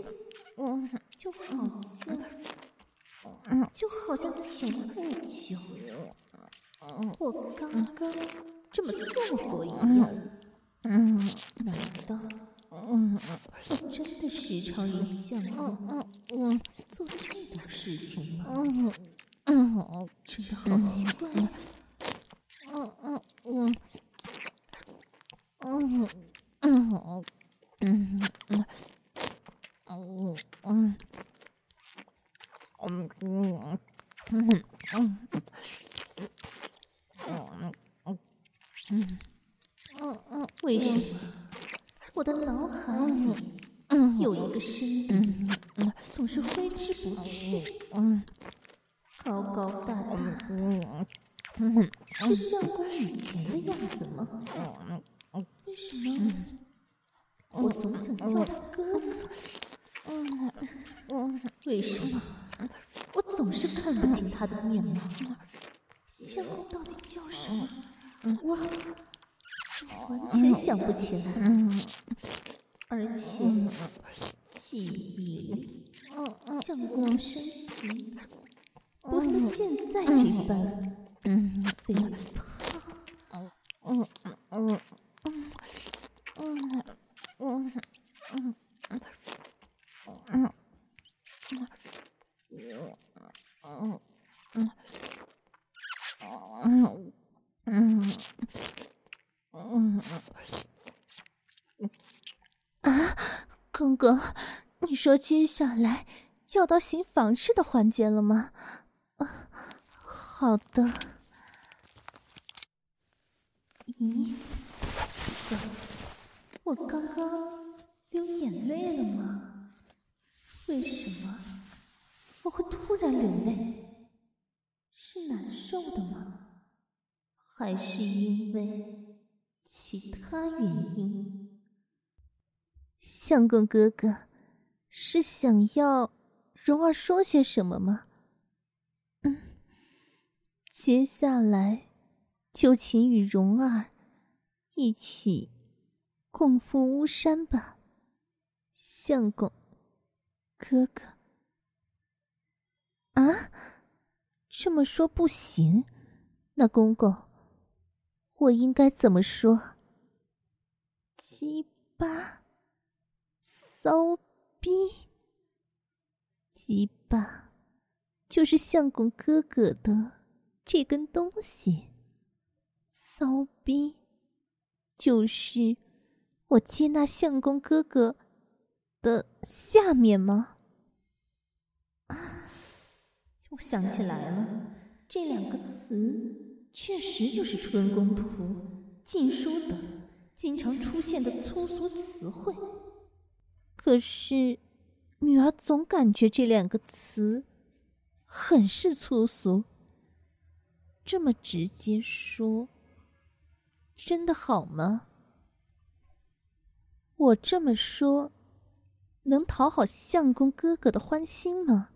就好像前不久我刚刚这么做过一样。难道我真的时常与相公做这种事情吗？真的好奇怪。为什么我的脑海里有一个声音总是挥之不去？高高大大的，是相公以前的样子吗？为什么我总想叫他哥哥？为什么我总是看不清他的面貌？相公到底叫什么？我完全想不起来，而且记忆里相公的身形不似现在这般肥公公，你说接下来要到行房事的环节了吗？好的。咦，奇怪，我刚刚流眼泪了吗？为什么我会突然流泪？是难受的吗？还是因为其他原因？相公哥哥，是想要蓉儿说些什么吗？接下来就请与蓉儿一起共赴巫山吧，相公哥哥。啊，这么说不行，那公公，我应该怎么说？鸡巴骚逼，鸡巴就是相公哥哥的这根东西，骚逼就是我接纳相公哥哥的下面吗？我想起来了，这两个词确实就是春宫图、禁书等经常出现的粗俗词汇。可是女儿总感觉这两个词很是粗俗，这么直接说真的好吗？我这么说能讨好相公哥哥的欢心吗？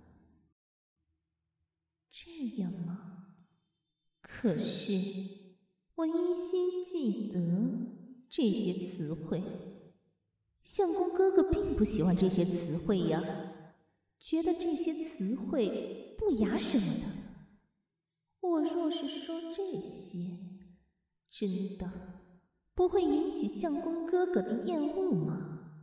这样吗？可是我依稀记得这些词汇，相公哥哥并不喜欢这些词汇呀，觉得这些词汇不雅什么的。我若是说这些，真的不会引起相公哥哥的厌恶吗？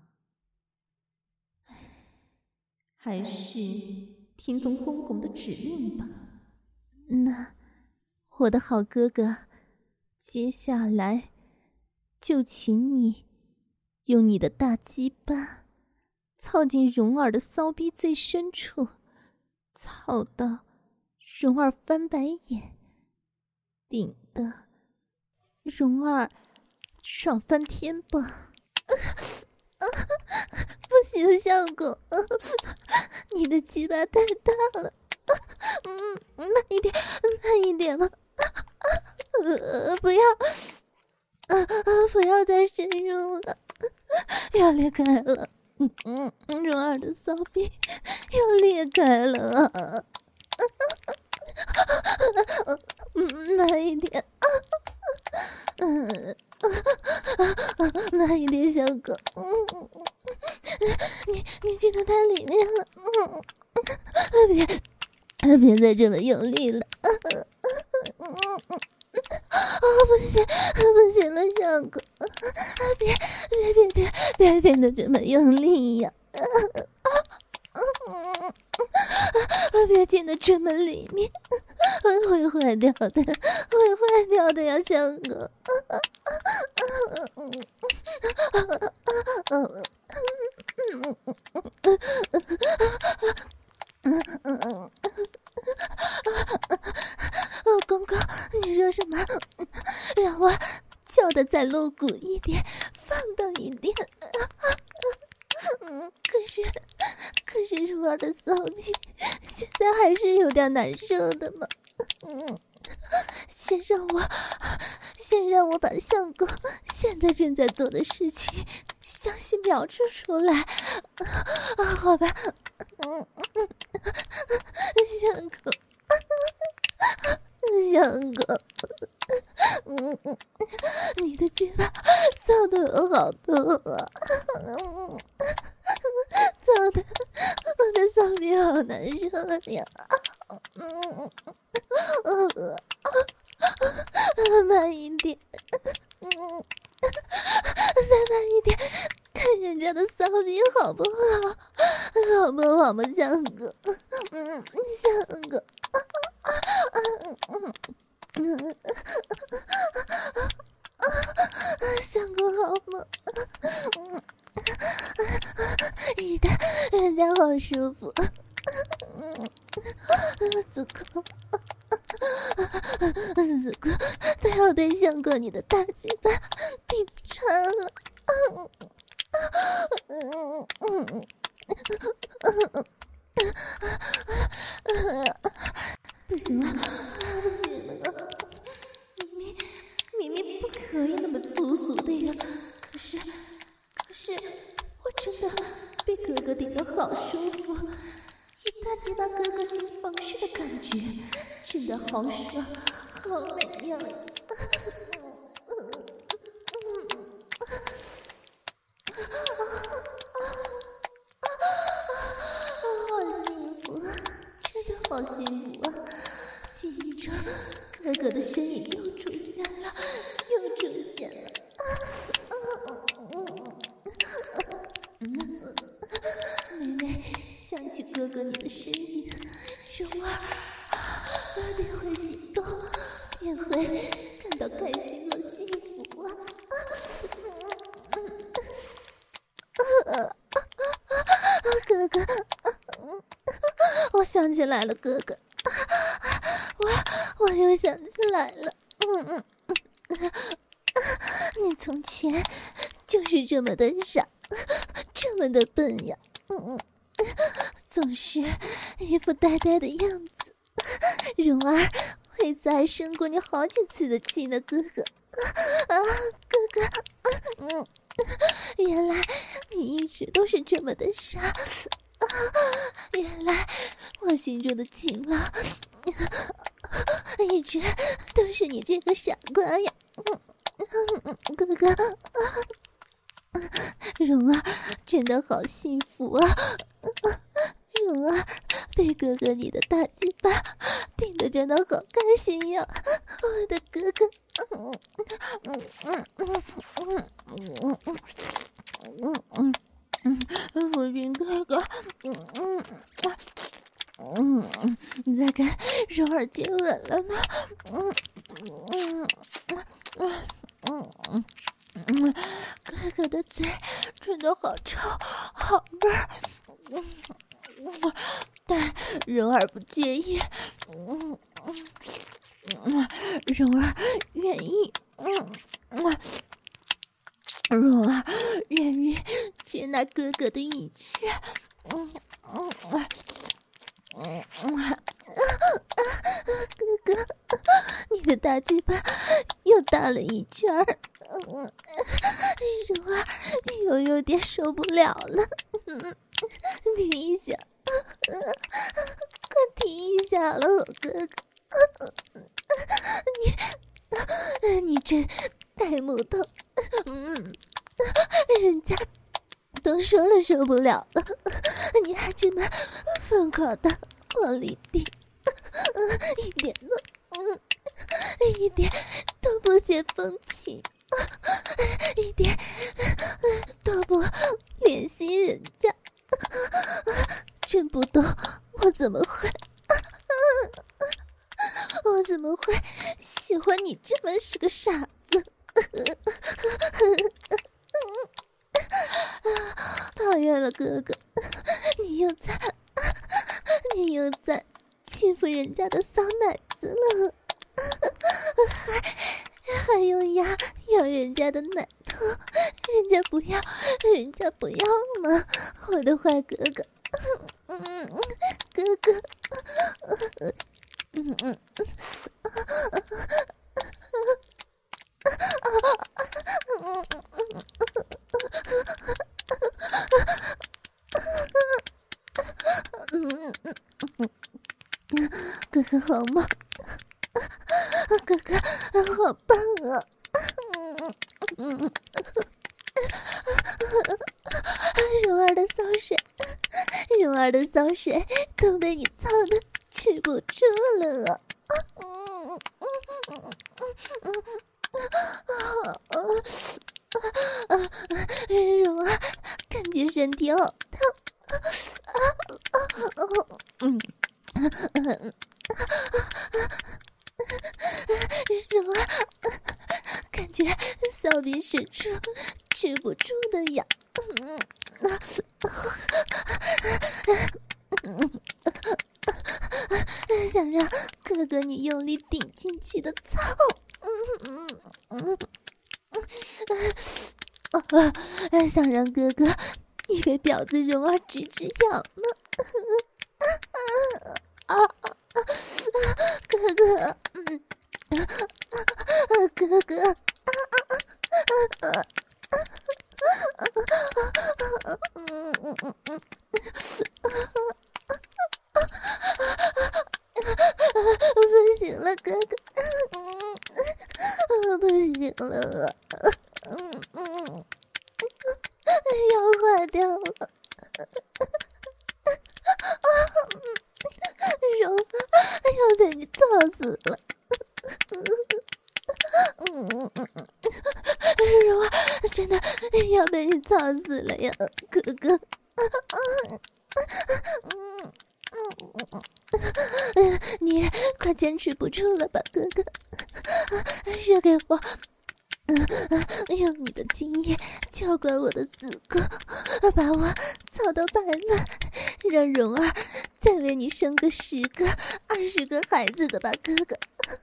还是听从公公的指令吧。那我的好哥哥，接下来就请你用你的大鸡巴操进蓉儿的骚逼最深处，操到蓉儿翻白眼，顶得蓉儿爽翻天吧。不行，相公，你的鸡巴太大了，慢一点，慢一点了，不要，不要再深入了，要裂开了，蓉儿的骚逼要裂开了，慢一点， 慢一点，小狗。你进得太里面了，别再这么用力了。不行了，小狗，别进得这么用力呀！别进得这么里面，会坏掉的呀，小狗。公公，你说什么？让我叫的再露骨一点，放荡一点。可是蓉儿的骚逼现在还是有点难受的嘛。先让我把相公现在正在做的事情详细描述出来。好吧。相公，你的鸡巴操得我好痛啊！操得我的骚逼好难受呀！慢一点，再慢一点，看人家的骚逼好不好？好不好嘛，相公？相公。相公好吗？一旦人家好舒服，子宫都要被相公你的大鸡巴顶穿了。不行了，明明不可以那么粗俗的呀，可是我真的被哥哥顶得好舒服，一大鸡巴哥哥性方式的感觉真的好爽，好美呀！好幸福啊！记忆中哥哥的身影又出现了。妹妹想起哥哥你的身影，蓉儿便会心动，便会感到开心和幸福啊！哥哥，我想起来了，哥哥，我又想起来了，你从前就是这么的傻，这么的笨呀，总是一副呆呆的样子。蓉儿会再生过你好几次的气呢，哥哥。哥哥，原来你一直都是这么的傻。原来我心中的情郎一直都是你这个傻瓜呀！哥哥，蓉儿真的好幸福啊！蓉儿被哥哥你的大鸡巴顶得真的好开心呀！我的哥哥，我亲哥哥，你在跟蓉儿接吻了呢？哥哥的嘴真的好臭，好味儿。但蓉儿不介意，蓉儿愿意，蓉儿愿意接纳哥哥的一切。哥哥，你的大鸡巴又大了一圈儿，蓉儿又有点受不了了，停一下，快停一下了，我哥哥，你真带木头，人家都说了受不了了，你还这么疯狂的往里滴，一点都不解风情，一点都不怜惜人家，真不懂我怎么会喜欢你这么是个傻子。讨厌了，哥哥，你又在欺负人家的骚奶子了，还用牙咬人家的奶头，人家不要吗？我的坏哥哥，哥哥，哥哥好吗？哥哥好棒啊！蓉儿的骚水都被你操得止不住了啊！蓉儿感觉身体好烫，蓉儿感觉骚逼深处止不住的痒，想让哥哥你用力顶进去的操，想让哥哥你给婊子蓉儿直咬呢，哥哥，哥哥，不行了，哥哥，不行了，要坏掉了，蓉儿要被你操死了，蓉儿真的要被你操死了呀，哥哥。你快坚持不住了吧，哥哥，射给我，用你的精液浇灌我的子宫，把我操到白了，让蓉儿再为你生个10个、20个孩子的吧，哥哥。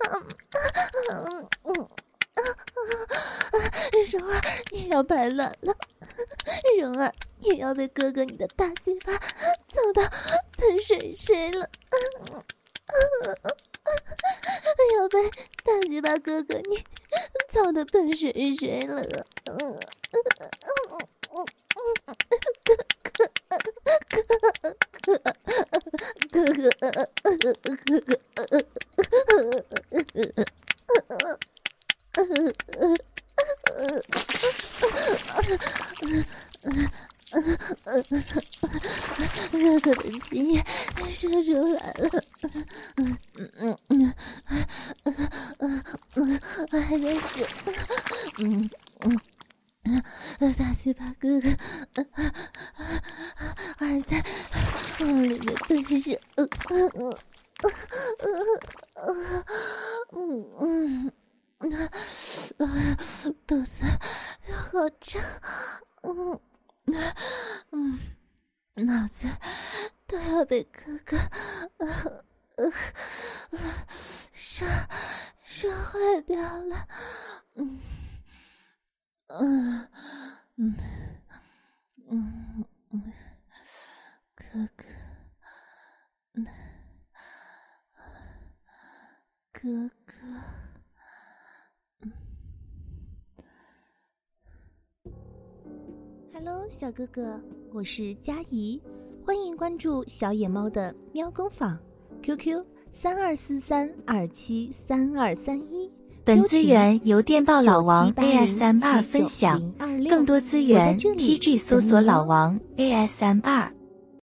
蓉儿也要排卵了，蓉儿也要被哥哥你的大鸡巴操到喷水了，要被大鸡巴哥哥你操的喷水了，哥哥的精液射出来了，还在射，大鸡巴哥哥还在往里面喷射，肚子好胀，脑子都要被哥哥烧坏掉了，哥哥，哥哥。Hello， 小哥哥，我是佳怡，欢迎关注小野猫的喵工坊 ，QQ 3243273231， 本资源由电报老王 ASMR 分享，更多资源 TG 搜索老王 ASMR。